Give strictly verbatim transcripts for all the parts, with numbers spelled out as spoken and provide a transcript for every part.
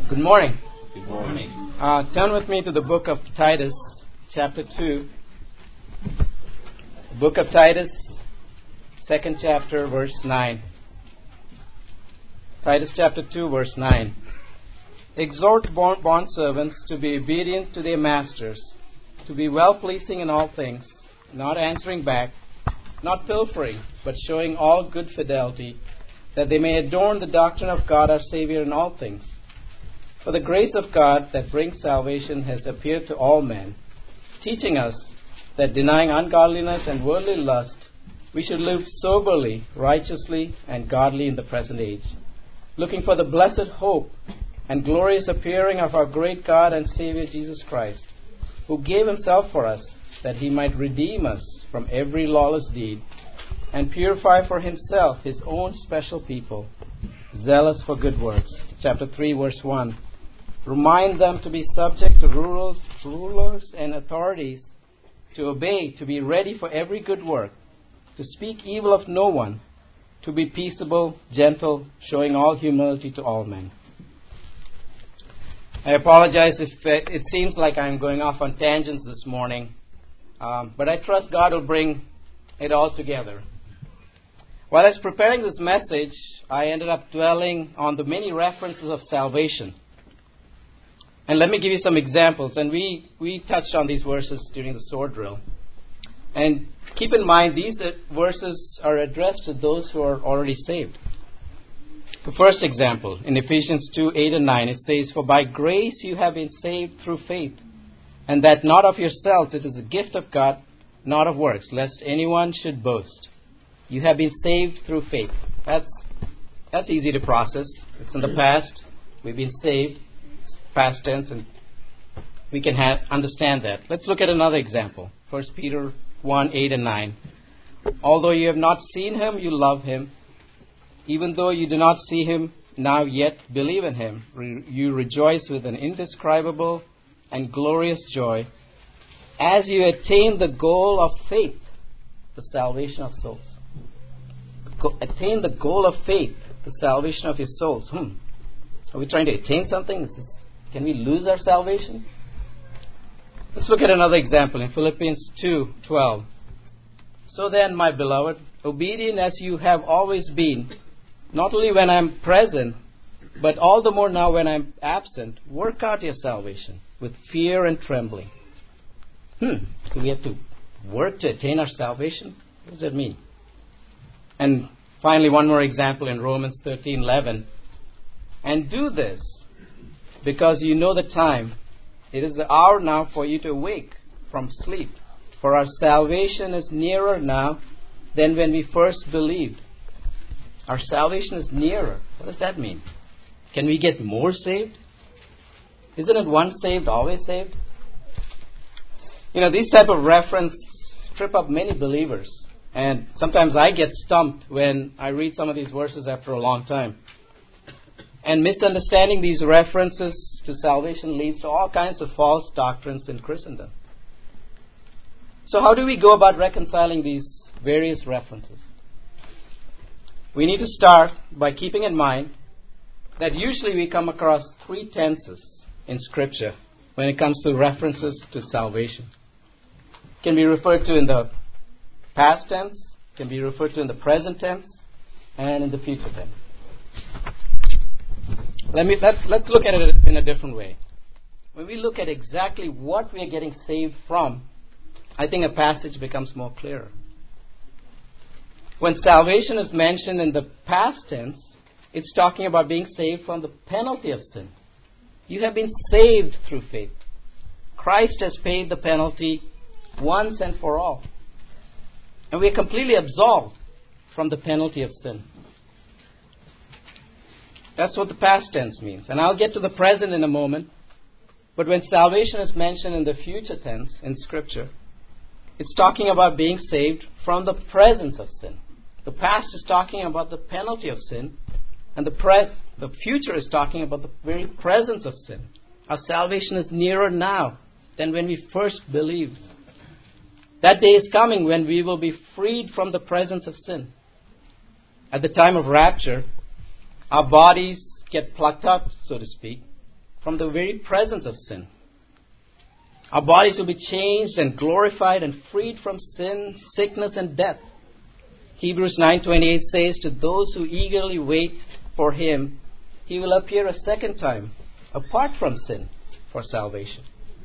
Good morning. Good morning. Uh, turn with me to the book of Titus, chapter two. Book of Titus, second chapter, verse nine. Titus chapter two, verse nine. Exhort bondservants to be obedient to their masters, to be well-pleasing in all things, not answering back, not pilfering, but showing all good fidelity, that they may adorn the doctrine of God our Savior in all things. For the grace of God that brings salvation has appeared to all men, teaching us that denying ungodliness and worldly lust, we should live soberly, righteously, and godly in the present age, looking for the blessed hope and glorious appearing of our great God and Savior Jesus Christ, who gave himself for us, that he might redeem us from every lawless deed, and purify for himself his own special people, zealous for good works. Chapter three, verse one. Remind them to be subject to rulers, rulers and authorities, to obey, to be ready for every good work, to speak evil of no one, to be peaceable, gentle, showing all humility to all men. I apologize if it seems like I'm going off on tangents this morning, um, but I trust God will bring it all together. While I was preparing this message, I ended up dwelling on the many references of salvation. And let me give you some examples. And we, we touched on these verses during the sword drill. And keep in mind, these verses are addressed to those who are already saved. The first example, in Ephesians two, eight and nine, it says, For by grace you have been saved through faith, and that not of yourselves, it is a gift of God, not of works, lest anyone should boast. You have been saved through faith. That's, that's easy to process. It's in the past. We've been saved. Past tense, and we can have, understand that. Let's look at another example. First Peter one, eight and nine. Although you have not seen him, you love him. Even though you do not see him now yet, believe in him. Re- you rejoice with an indescribable and glorious joy as you attain the goal of faith, the salvation of souls. Go- attain the goal of faith, the salvation of your souls. Hmm. Are we trying to attain something? Is this, Can we lose our salvation? Let's look at another example in Philippians two twelve. So then, my beloved, obedient as you have always been, not only when I am present, but all the more now when I am absent, work out your salvation with fear and trembling. Hmm. Do we have to work to attain our salvation? What does that mean? And finally, one more example in Romans thirteen eleven. And do this, because you know the time. It is the hour now for you to awake from sleep. For our salvation is nearer now than when we first believed. Our salvation is nearer. What does that mean? Can we get more saved? Isn't it once saved, always saved? You know, these type of reference trip up many believers. And sometimes I get stumped when I read some of these verses after a long time. And misunderstanding these references to salvation leads to all kinds of false doctrines in Christendom. So how do we go about reconciling these various references? We need to start by keeping in mind that usually we come across three tenses in Scripture when it comes to references to salvation. It can be referred to in the past tense, can be referred to in the present tense, and in the future tense. Let me, let's, let's look at it in a different way. When we look at exactly what we are getting saved from, I think a passage becomes more clearer. When salvation is mentioned in the past tense, it's talking about being saved from the penalty of sin. You have been saved through faith. Christ has paid the penalty once and for all. And we are completely absolved from the penalty of sin. That's what the past tense means. And I'll get to the present in a moment. But when salvation is mentioned in the future tense in Scripture, it's talking about being saved from the presence of sin. The past is talking about the penalty of sin. And the, pre- the future is talking about the very presence of sin. Our salvation is nearer now than when we first believed. That day is coming when we will be freed from the presence of sin. At the time of rapture, our bodies get plucked up, so to speak, from the very presence of sin. Our bodies will be changed and glorified and freed from sin, sickness, and death. Hebrews nine twenty-eight says, to those who eagerly wait for Him, He will appear a second time, apart from sin, for salvation.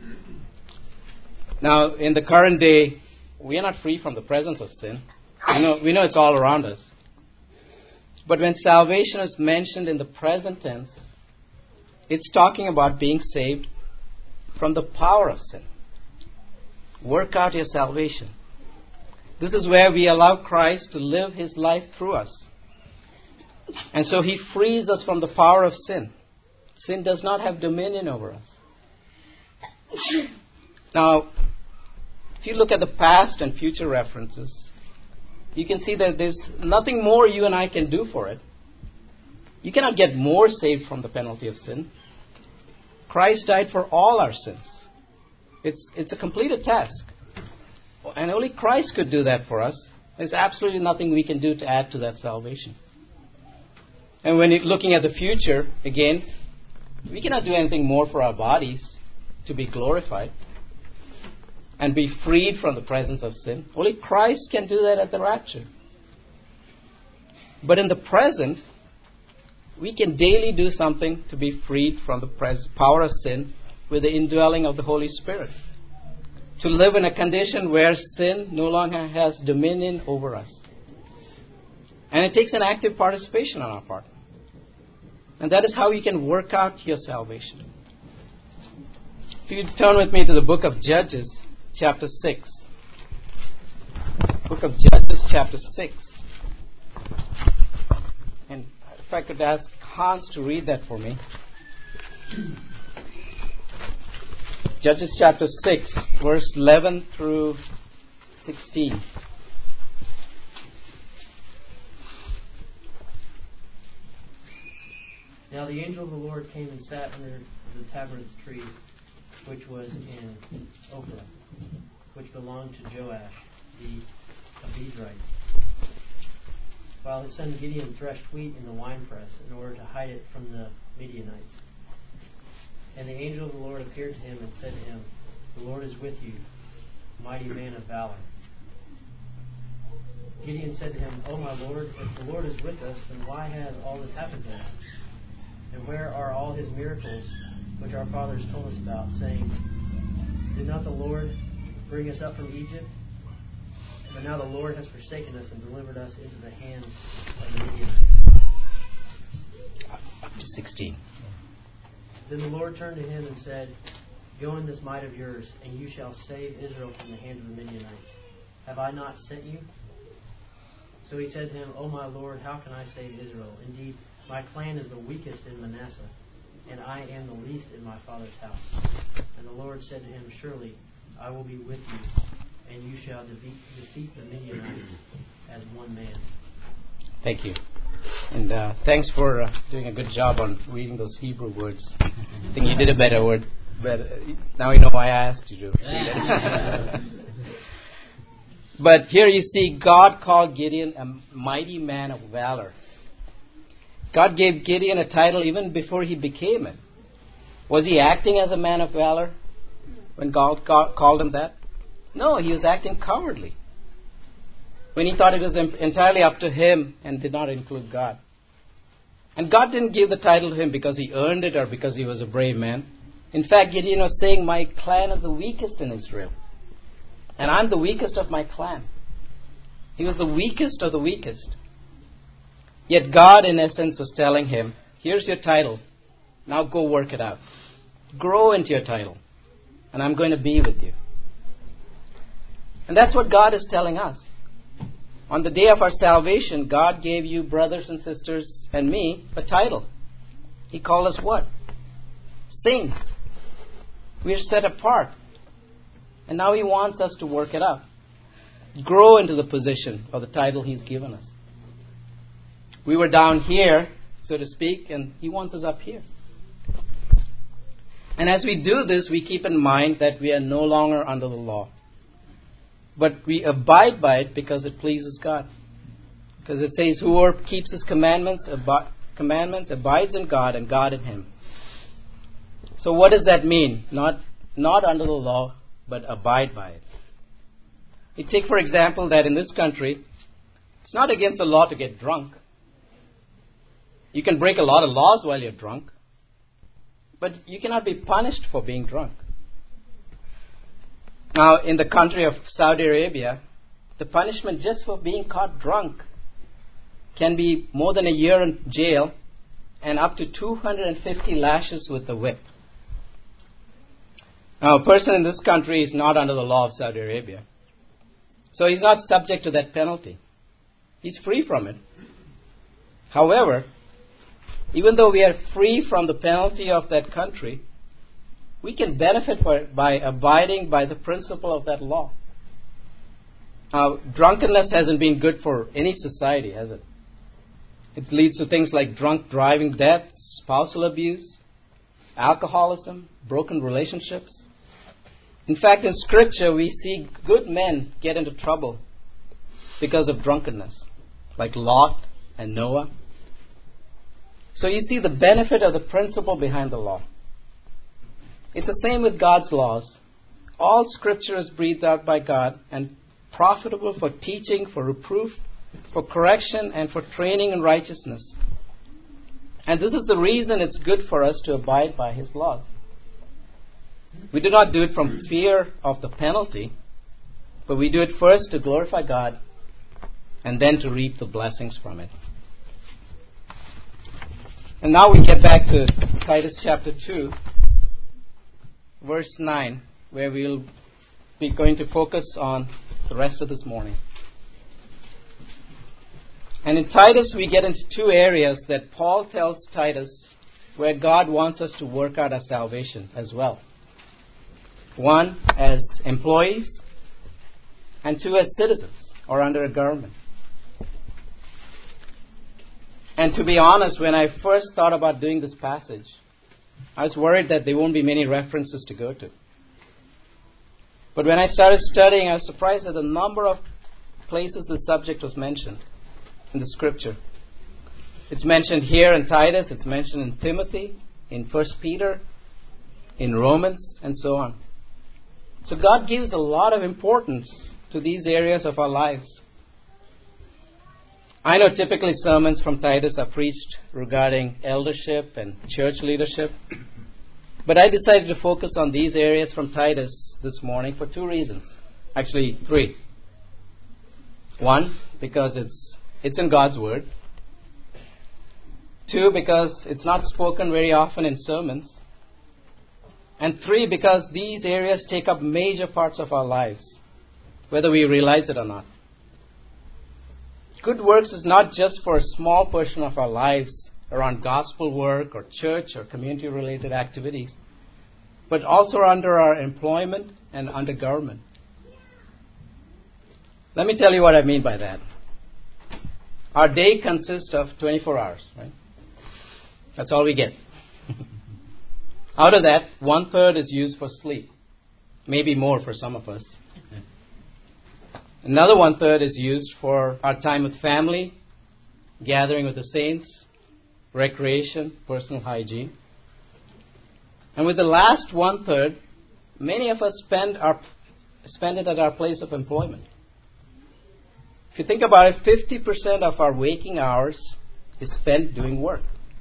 Now, in the current day, we are not free from the presence of sin. We know, we know it's all around us. But when salvation is mentioned in the present tense, it's talking about being saved from the power of sin. Work out your salvation. This is where we allow Christ to live His life through us. And so He frees us from the power of sin. Sin does not have dominion over us. Now, if you look at the past and future references, you can see that there's nothing more you and I can do for it. You cannot get more saved from the penalty of sin. Christ died for all our sins. It's, it's a completed task. And only Christ could do that for us. There's absolutely nothing we can do to add to that salvation. And when you're looking at the future, again, we cannot do anything more for our bodies to be glorified and be freed from the presence of sin. Only Christ can do that at the rapture. But in the present, we can daily do something to be freed from the pres- power of sin with the indwelling of the Holy Spirit. To live in a condition where sin no longer has dominion over us. And it takes an active participation on our part. And that is how you can work out your salvation. If you turn with me to the book of Judges, chapter six. Book of Judges, chapter six. And if I could ask Hans to read that for me. Judges chapter six, verse eleven through sixteen. Now the angel of the Lord came and sat under the tabernacle tree, which was in Ophrah, which belonged to Joash, the Abizrite, while his son Gideon threshed wheat in the winepress in order to hide it from the Midianites. And the angel of the Lord appeared to him and said to him, the Lord is with you, mighty man of valor. Gideon said to him, O my Lord, if the Lord is with us, then why has all this happened to us? And where are all His miracles which our fathers told us about, saying, did not the Lord bring us up from Egypt? But now the Lord has forsaken us and delivered us into the hands of the Midianites. Up to sixteen. Then the Lord turned to him and said, go in this might of yours, and you shall save Israel from the hand of the Midianites. Have I not sent you? So he said to him, O my Lord, how can I save Israel? Indeed, my clan is the weakest in Manasseh, and I am the least in my father's house. And the Lord said to him, surely I will be with you, and you shall defeat, defeat the Midianites as one man. Thank you. And uh, thanks for uh, doing a good job on reading those Hebrew words. I think you did a better word. Better. Now you know why I asked you to read it. But here you see God called Gideon a mighty man of valor. God gave Gideon a title even before he became it. Was he acting as a man of valor when God called him that? No, he was acting cowardly when he thought it was entirely up to him and did not include God. And God didn't give the title to him because he earned it or because he was a brave man. In fact, Gideon was saying, my clan is the weakest in Israel. And I'm the weakest of my clan. He was the weakest of the weakest. Yet God, in essence, was telling him, here's your title. Now go work it out. Grow into your title. And I'm going to be with you. And that's what God is telling us. On the day of our salvation, God gave you, brothers and sisters, and me, a title. He called us what? Saints. We are set apart. And now He wants us to work it out. Grow into the position or the title He's given us. We were down here, so to speak, and He wants us up here. And as we do this, we keep in mind that we are no longer under the law. But we abide by it because it pleases God. Because it says, whoever keeps His commandments, ab- commandments abides in God and God in him. So what does that mean? Not, not under the law, but abide by it. We take, for example, that in this country, it's not against the law to get drunk. You can break a lot of laws while you're drunk, but you cannot be punished for being drunk. Now, in the country of Saudi Arabia, the punishment just for being caught drunk can be more than a year in jail and up to two hundred fifty lashes with the whip. Now, a person in this country is not under the law of Saudi Arabia, so he's not subject to that penalty. He's free from it. However, even though we are free from the penalty of that country, we can benefit by abiding by the principle of that law. Now, drunkenness hasn't been good for any society, has it? It leads to things like drunk driving deaths, spousal abuse, alcoholism, broken relationships. In fact, in Scripture, we see good men get into trouble because of drunkenness, like Lot and Noah. So you see the benefit of the principle behind the law. It's the same with God's laws. All Scripture is breathed out by God and profitable for teaching, for reproof, for correction, and for training in righteousness. And this is the reason it's good for us to abide by His laws. We do not do it from fear of the penalty, but we do it first to glorify God and then to reap the blessings from it. And now we get back to Titus chapter two, verse nine, where we'll be going to focus on the rest of this morning. And in Titus, we get into two areas that Paul tells Titus where God wants us to work out our salvation as well. One, as employees, and two, as citizens or under a government. And to be honest, when I first thought about doing this passage, I was worried that there won't be many references to go to. But when I started studying, I was surprised at the number of places the subject was mentioned in the Scripture. It's mentioned here in Titus, it's mentioned in Timothy, in First Peter, in Romans, and so on. So God gives a lot of importance to these areas of our lives. I know typically sermons from Titus are preached regarding eldership and church leadership, but I decided to focus on these areas from Titus this morning for two reasons. Actually, three. One, because it's it's in God's Word. Two, because it's not spoken very often in sermons. And three, because these areas take up major parts of our lives, whether we realize it or not. Good works is not just for a small portion of our lives around gospel work or church or community-related activities, but also under our employment and under government. Let me tell you what I mean by that. Our day consists of twenty-four hours, right? That's all we get. Out of that, one-third is used for sleep. Maybe more for some of us. Another one-third is used for our time with family, gathering with the saints, recreation, personal hygiene. And with the last one-third, many of us spend our spend it at our place of employment. If you think about it, fifty percent of our waking hours is spent doing work.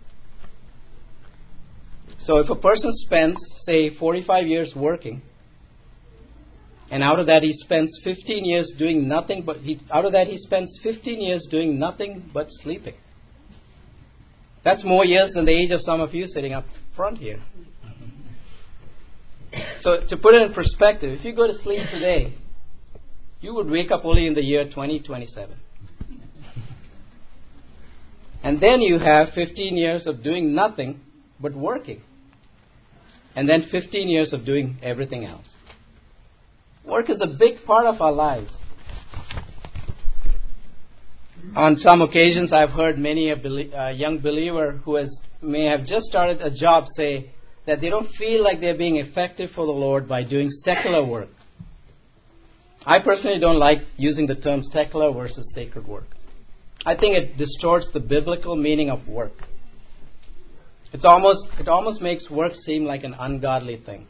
So if a person spends, say, forty-five years working, and out of that he spends fifteen years doing nothing, but he, out of that he spends fifteen years doing nothing but sleeping. That's more years than the age of some of you sitting up front here. So to put it in perspective, if you go to sleep today, you would wake up only in the year twenty twenty-seven. And then you have fifteen years of doing nothing but working. And then fifteen years of doing everything else. Work is a big part of our lives. On some occasions, I've heard many a belie- uh, young believer who has may have just started a job say that they don't feel like they're being effective for the Lord by doing secular work. I personally don't like using the term secular versus sacred work. I think it distorts the biblical meaning of work. It's almost, it almost makes work seem like an ungodly thing.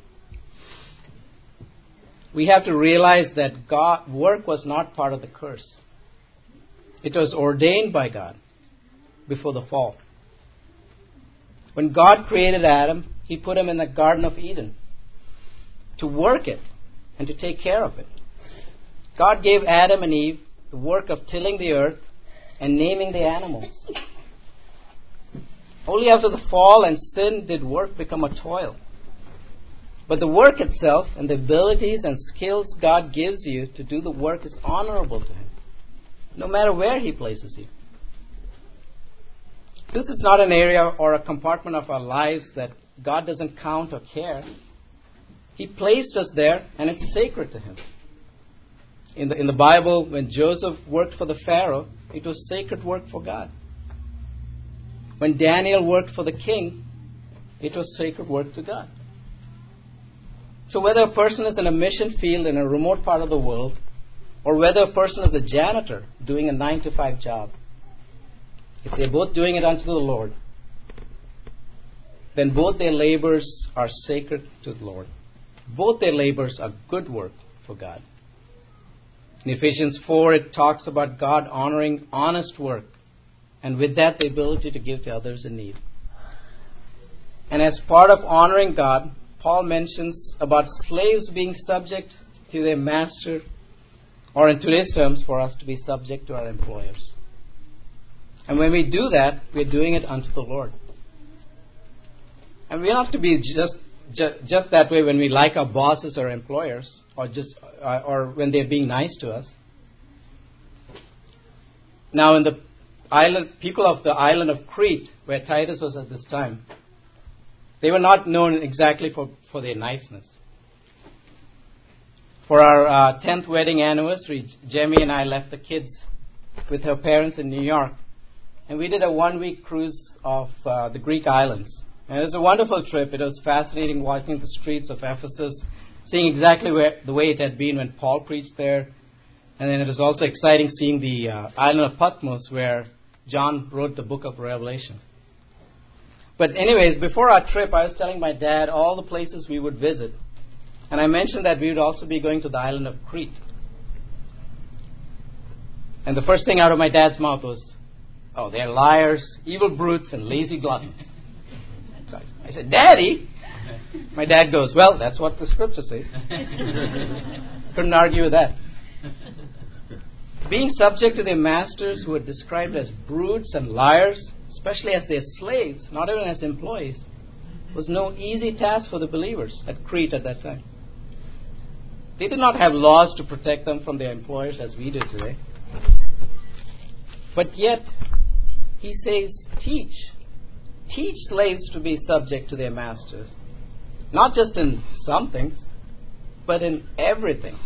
We have to realize that God, work was not part of the curse. It was ordained by God before the fall. When God created Adam, He put him in the Garden of Eden to work it and to take care of it. God gave Adam and Eve the work of tilling the earth and naming the animals. Only after the fall and sin did work become a toil. But the work itself and the abilities and skills God gives you to do the work is honorable to Him, no matter where He places you. This is not an area or a compartment of our lives that God doesn't count or care. He placed us there, and it's sacred to Him. In the, in the Bible, when Joseph worked for the Pharaoh, it was sacred work for God. When Daniel worked for the king, it was sacred work to God. So whether a person is in a mission field in a remote part of the world, or whether a person is a janitor doing a nine to five job, if they're both doing it unto the Lord, then both their labors are sacred to the Lord. Both their labors are good work for God. In Ephesians four, it talks about God honoring honest work, and with that, the ability to give to others in need. And as part of honoring God, Paul mentions about slaves being subject to their master, or in today's terms, for us to be subject to our employers. And when we do that, we're doing it unto the Lord. And we don't have to be just, just just that way when we like our bosses or employers, or just uh, or when they're being nice to us. Now, in the island, people of the island of Crete, where Titus was at this time, they were not known exactly for, for their niceness. For our uh, tenth wedding anniversary, Jamie and I left the kids with her parents in New York. And we did a one-week cruise of uh, the Greek islands. And it was a wonderful trip. It was fascinating walking the streets of Ephesus, seeing exactly where the way it had been when Paul preached there. And then it was also exciting seeing the uh, island of Patmos, where John wrote the book of Revelation. But anyways, before our trip, I was telling my dad all the places we would visit. And I mentioned that we would also be going to the island of Crete. And the first thing out of my dad's mouth was, "Oh, they're liars, evil brutes, and lazy gluttons." So I said, "Daddy?" My dad goes, "Well, that's what the scripture says." Couldn't argue with that. Being subject to their masters who were described as brutes and liars, especially as their slaves, not even as employees, was no easy task for the believers at Crete at that time. They did not have laws to protect them from their employers as we do today. But yet, he says, teach. Teach slaves to be subject to their masters. Not just in some things, but in everything.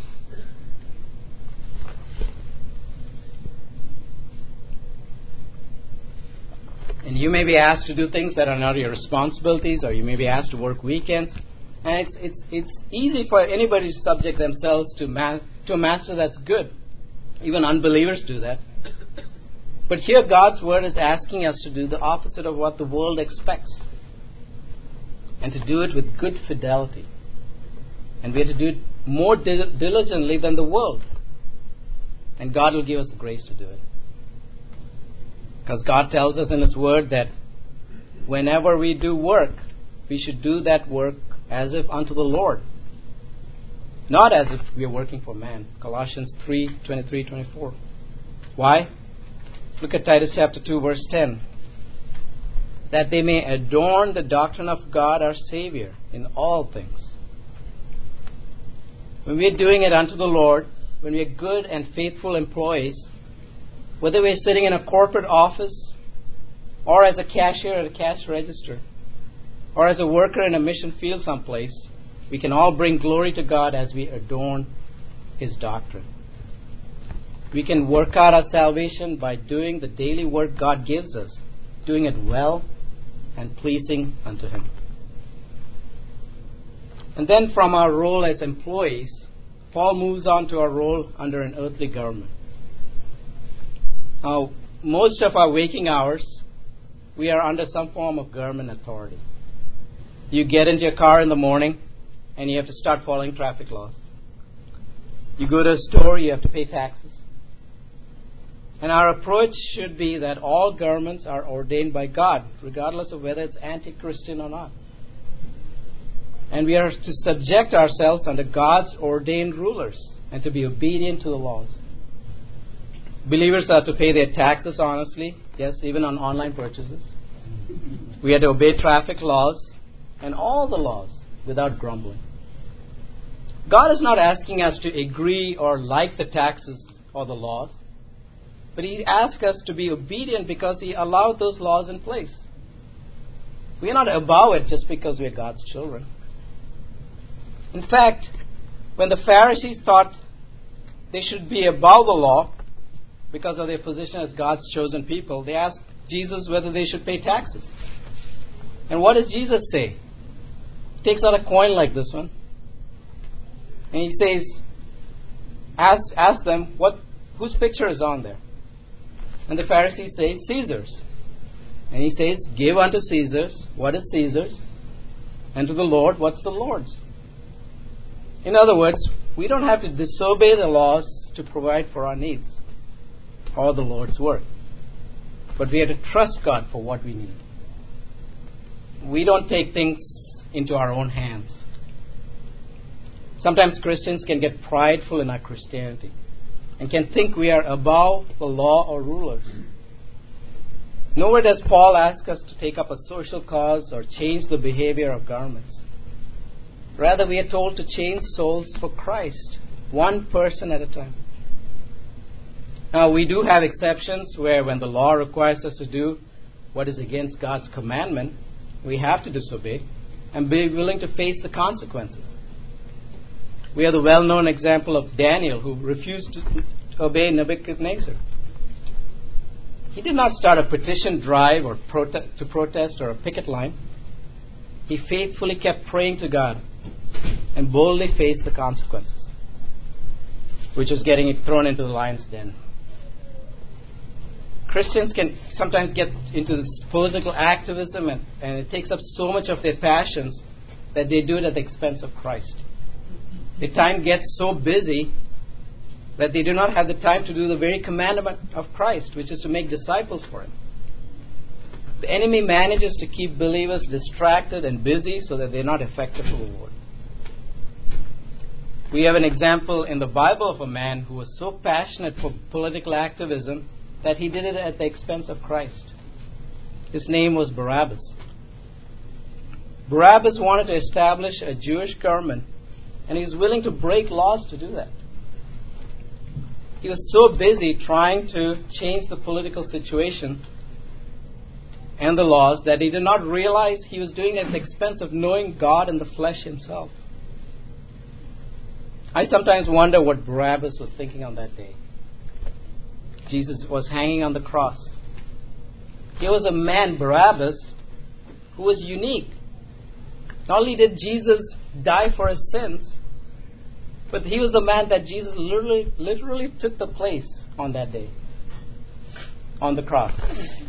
And you may be asked to do things that are not your responsibilities, or you may be asked to work weekends. And it's it's it's easy for anybody to subject themselves to ma- to a master that's good. Even unbelievers do that. But here God's Word is asking us to do the opposite of what the world expects. And to do it with good fidelity. And we have to do it more dil- diligently than the world. And God will give us the grace to do it. Because God tells us in His Word that whenever we do work, we should do that work as if unto the Lord. Not as if we are working for man. Colossians three, twenty-three, twenty-four. Why? Look at Titus chapter two, verse ten. That they may adorn the doctrine of God our Savior in all things. When we are doing it unto the Lord, when we are good and faithful employees, whether we are sitting in a corporate office, or as a cashier at a cash register, or as a worker in a mission field someplace, we can all bring glory to God as we adorn His doctrine. We can work out our salvation by doing the daily work God gives us, doing it well and pleasing unto Him. And then from our role as employees, Paul moves on to our role under an earthly government. Now, most of our waking hours, we are under some form of government authority. You get into your car in the morning and you have to start following traffic laws. You go to a store, you have to pay taxes. And our approach should be that all governments are ordained by God, regardless of whether it's anti-Christian or not. And we are to subject ourselves under God's ordained rulers and to be obedient to the laws. Believers are to pay their taxes honestly, yes, even on online purchases. We are to obey traffic laws and all the laws without grumbling. God is not asking us to agree or like the taxes or the laws, but He asks us to be obedient because He allowed those laws in place. We are not above it just because we are God's children. In fact, when the Pharisees thought they should be above the law because of their position as God's chosen people, they asked Jesus whether they should pay taxes. And what does Jesus say? He takes out a coin like this one, and He says, ask, ask them, what, whose picture is on there? And the Pharisees say, Caesar's. And He says, give unto Caesar's what is Caesar's, and to the Lord what's the Lord's. In other words, we don't have to disobey the laws to provide for our needs or the Lord's work. But we have to trust God for what we need. We don't take things into our own hands. Sometimes Christians can get prideful in our Christianity and can think we are above the law or rulers. Nowhere does Paul ask us to take up a social cause or change the behavior of governments. Rather, we are told to change souls for Christ, one person at a time. Now, we do have exceptions where when the law requires us to do what is against God's commandment, we have to disobey and be willing to face the consequences. We have the well-known example of Daniel, who refused to obey Nebuchadnezzar. He did not start a petition drive or prote- to protest or a picket line. He faithfully kept praying to God and boldly faced the consequences, which was getting it thrown into the lion's den. Christians can sometimes get into this political activism, and, and it takes up so much of their passions that they do it at the expense of Christ. Their time gets so busy that they do not have the time to do the very commandment of Christ, which is to make disciples for Him. The enemy manages to keep believers distracted and busy so that they're not effective for the Lord. We have an example in the Bible of a man who was so passionate for political activism that he did it at the expense of Christ. His name was Barabbas. Barabbas wanted to establish a Jewish government, and he was willing to break laws to do that. He was so busy trying to change the political situation and the laws that he did not realize he was doing it at the expense of knowing God in the flesh Himself. I sometimes wonder what Barabbas was thinking on that day. Jesus was hanging on the cross. Here was a man, Barabbas, who was unique. Not only did Jesus die for his sins, but he was the man that Jesus literally, literally took the place on that day, on the cross.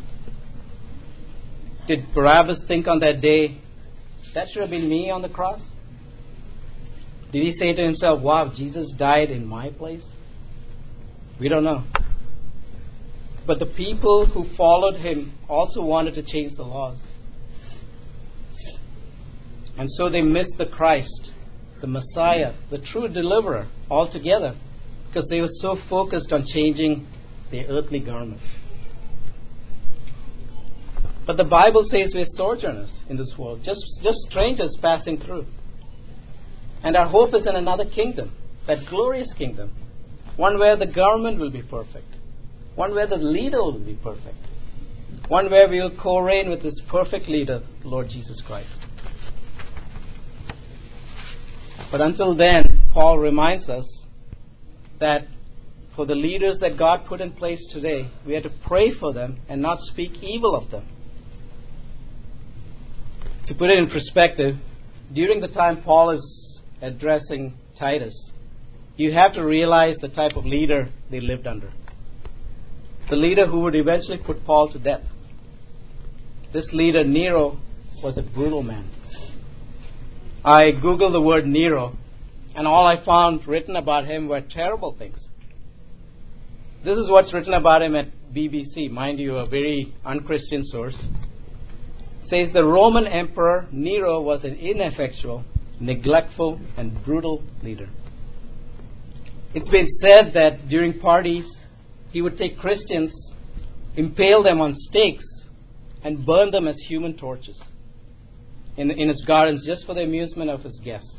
Did Barabbas think on that day, that should have been me on the cross? Did he say to himself, wow, Jesus died in my place? We don't know. But the people who followed him also wanted to change the laws. And so they missed the Christ, the Messiah, the true deliverer altogether, because they were so focused on changing their earthly government. But the Bible says we're sojourners in this world, just, just strangers passing through. And our hope is in another kingdom, that glorious kingdom, one where the government will be perfect, one where the leader will be perfect, one where we will co-reign with this perfect leader, the Lord Jesus Christ. But until then, Paul reminds us that for the leaders that God put in place today, we have to pray for them and not speak evil of them. To put it in perspective, during the time Paul is addressing Titus, you have to realize the type of leader they lived under. The leader who would eventually put Paul to death. This leader, Nero, was a brutal man. I googled the word Nero, and all I found written about him were terrible things. This is what's written about him at B B C, mind you, a very unchristian source. It says the Roman Emperor Nero was an ineffectual, neglectful, and brutal leader. It's been said that during parties, he would take Christians, impale them on stakes, and burn them as human torches in, in his gardens just for the amusement of his guests.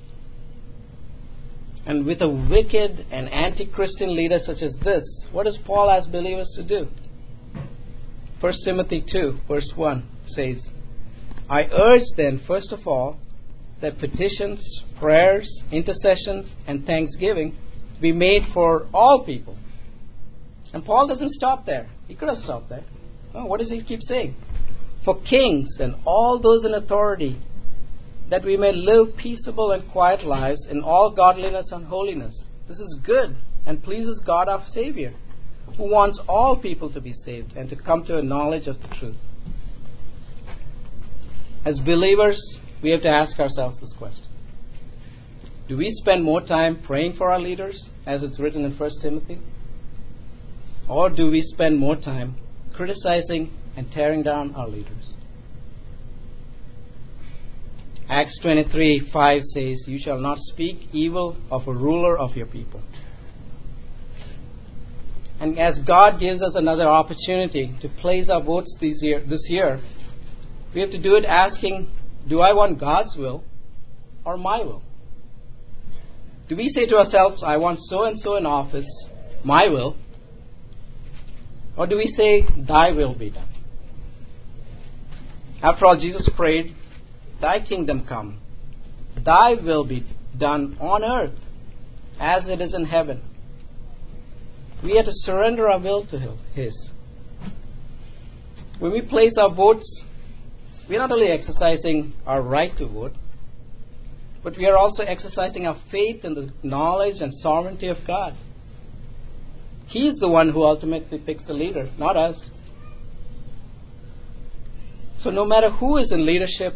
And with a wicked and anti-Christian leader such as this, what does Paul ask believers to do? First Timothy two, verse one says, I urge then, first of all, that petitions, prayers, intercessions, and thanksgiving be made for all people. And Paul doesn't stop there. He could have stopped there. No, what does he keep saying? For kings and all those in authority, that we may live peaceable and quiet lives in all godliness and holiness. This is good and pleases God our Savior, who wants all people to be saved and to come to a knowledge of the truth. As believers, we have to ask ourselves this question. Do we spend more time praying for our leaders, as it's written in First Timothy? Or do we spend more time criticizing and tearing down our leaders? Acts twenty-three five says, you shall not speak evil of a ruler of your people. And as God gives us another opportunity to place our votes this year, this year, we have to do it asking, do I want God's will or my will? Do we say to ourselves, I want so-and-so in office, my will? Or do we say, thy will be done? After all, Jesus prayed, thy kingdom come, thy will be done on earth as it is in heaven. We have to surrender our will to His. When we place our votes, we are not only exercising our right to vote, but we are also exercising our faith in the knowledge and sovereignty of God. He is the one who ultimately picks the leader, not us. So no matter who is in leadership,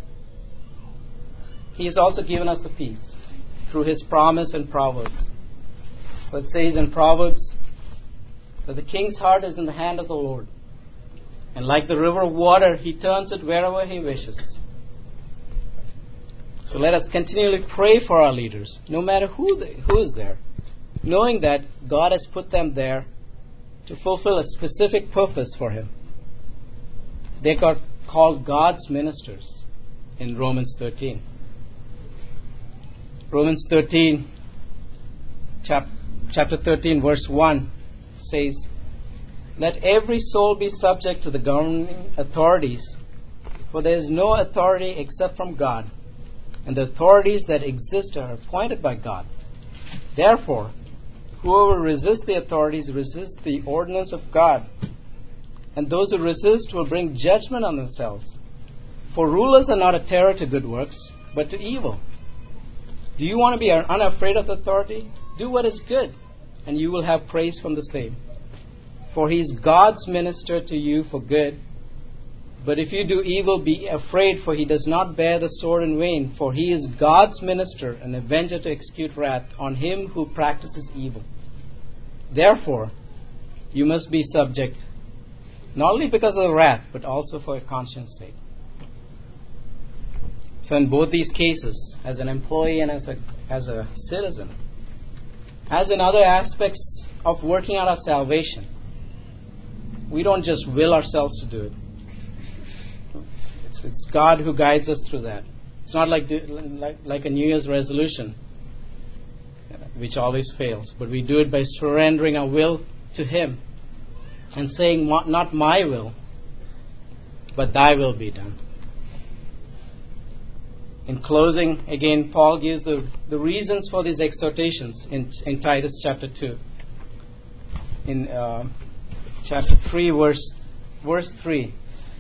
He has also given us the peace through His promise in Proverbs. So it says in Proverbs that the king's heart is in the hand of the Lord. And like the river of water, He turns it wherever He wishes. So let us continually pray for our leaders, no matter who, they, who is there, knowing that God has put them there to fulfill a specific purpose for Him. They got called God's ministers in Romans thirteen. Romans thirteen, chap, chapter thirteen, verse one says, let every soul be subject to the governing authorities, for there is no authority except from God, and the authorities that exist are appointed by God. Therefore, whoever resists the authorities resists the ordinance of God, and those who resist will bring judgment on themselves. For rulers are not a terror to good works, but to evil. Do you want to be unafraid of authority? Do what is good, and you will have praise from the same. For He is God's minister to you for good. But if you do evil, be afraid, for He does not bear the sword in vain. For He is God's minister, an avenger to execute wrath on him who practices evil. Therefore, you must be subject, not only because of the wrath, but also for a conscience sake. So in both these cases, as an employee and as a, as a citizen, as in other aspects of working out our salvation, we don't just will ourselves to do it. It's, it's God who guides us through that. It's not like, do, like like a New Year's resolution, which always fails. But we do it by surrendering our will to Him and saying, not my will, but thy will be done. In closing, again, Paul gives the, the reasons for these exhortations in, in Titus chapter two. In uh, chapter three, verse, verse three,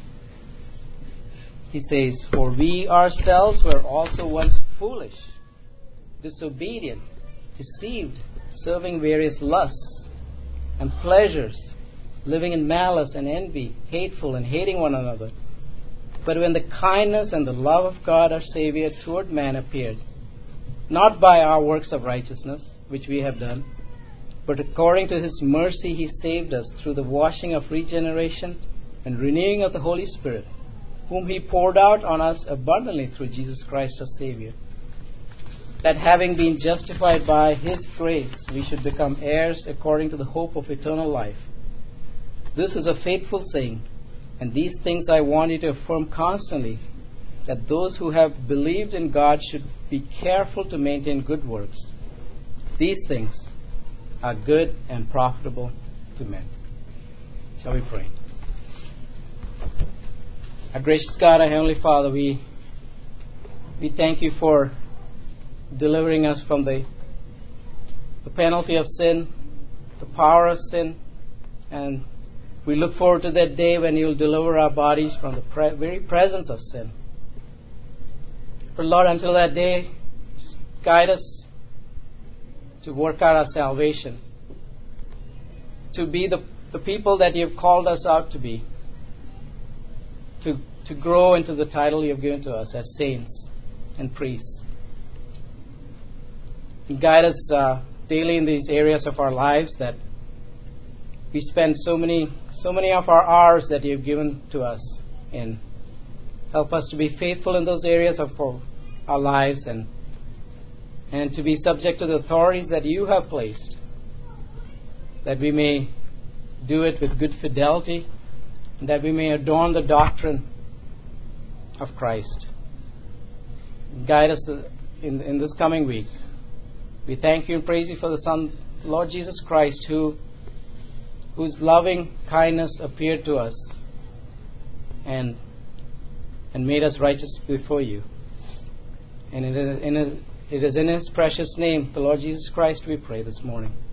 he says, for we ourselves were also once foolish, disobedient, deceived, serving various lusts and pleasures, living in malice and envy, hateful and hating one another. But when the kindness and the love of God our Savior toward man appeared, not by our works of righteousness, which we have done, but according to His mercy He saved us through the washing of regeneration and renewing of the Holy Spirit, whom He poured out on us abundantly through Jesus Christ our Savior, that having been justified by His grace, we should become heirs according to the hope of eternal life. This is a faithful saying, and these things I want you to affirm constantly, that those who have believed in God should be careful to maintain good works. These things are good and profitable to men. Shall we pray? Our gracious God, our Heavenly Father, we we thank you for delivering us from the, the penalty of sin, the power of sin, and we look forward to that day when you will deliver our bodies from the pre- very presence of sin. But Lord, until that day, guide us to work out our salvation, to be the, the people that you have called us out to be, to, to grow into the title you have given to us as saints and priests. And guide us uh, daily in these areas of our lives that we spend so many so many of our hours that you have given to us in. Help us to be faithful in those areas of our lives and and to be subject to the authorities that you have placed, that we may do it with good fidelity, and that we may adorn the doctrine of Christ. Guide us in, in this coming week. We thank you and praise you for the Son, Lord Jesus Christ, who whose loving kindness appeared to us and and made us righteous before you. And it is in, it is in His precious name, the Lord Jesus Christ, we pray this morning.